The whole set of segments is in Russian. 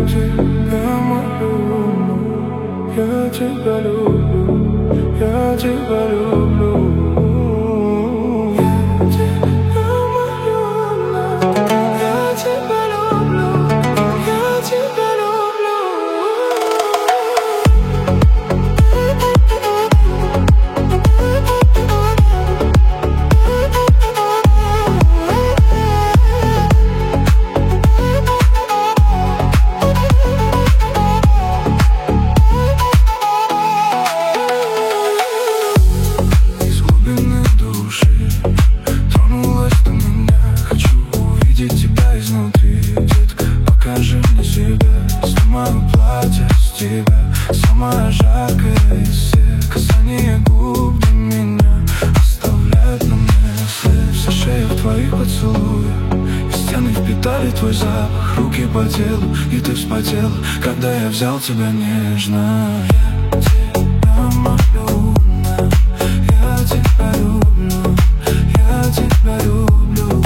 тебя молю, я тебя люблю, я тебя люблю. Самая жаркая из всех. Касание губ для меня оставляет на мне след. Вся шея в твоих поцелуях, и стены впитали твой запах. Руки по телу, и ты вспотела, когда я взял тебя нежно. Я тебя молю, я тебя люблю, я тебя люблю.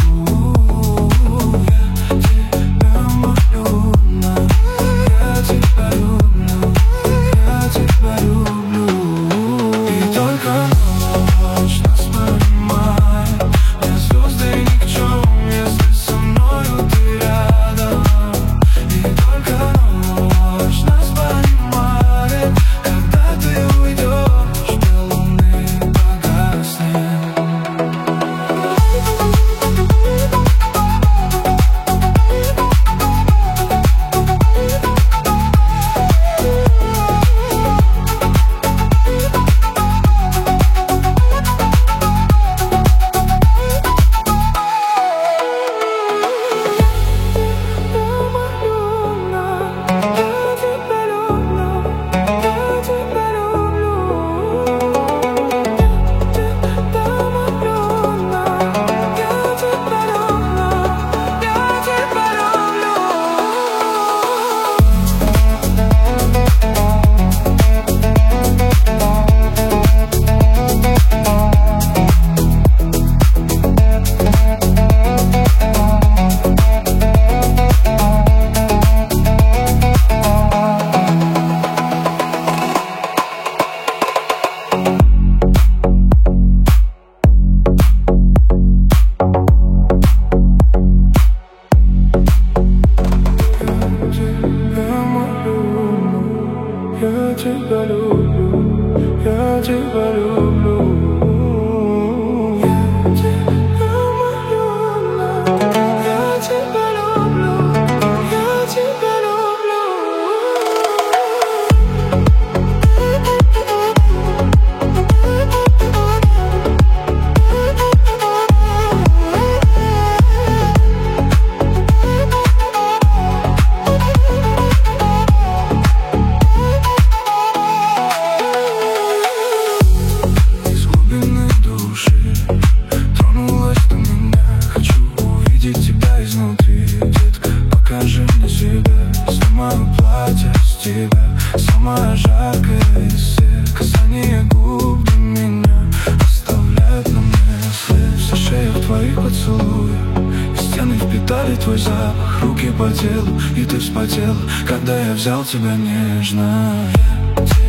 Я тебя люблю, я тебя люблю. Я тебя молю, я тебя люблю, я тебя люблю. Покажи мне себя, снимаю платье с тебя. Самая жаркая из всех. Касание губ для меня оставляет на мне след. Вся шея в твоих поцелуях, и стены впитали твой запах. Руки по телу, и ты вспотела, когда я взял тебя нежно.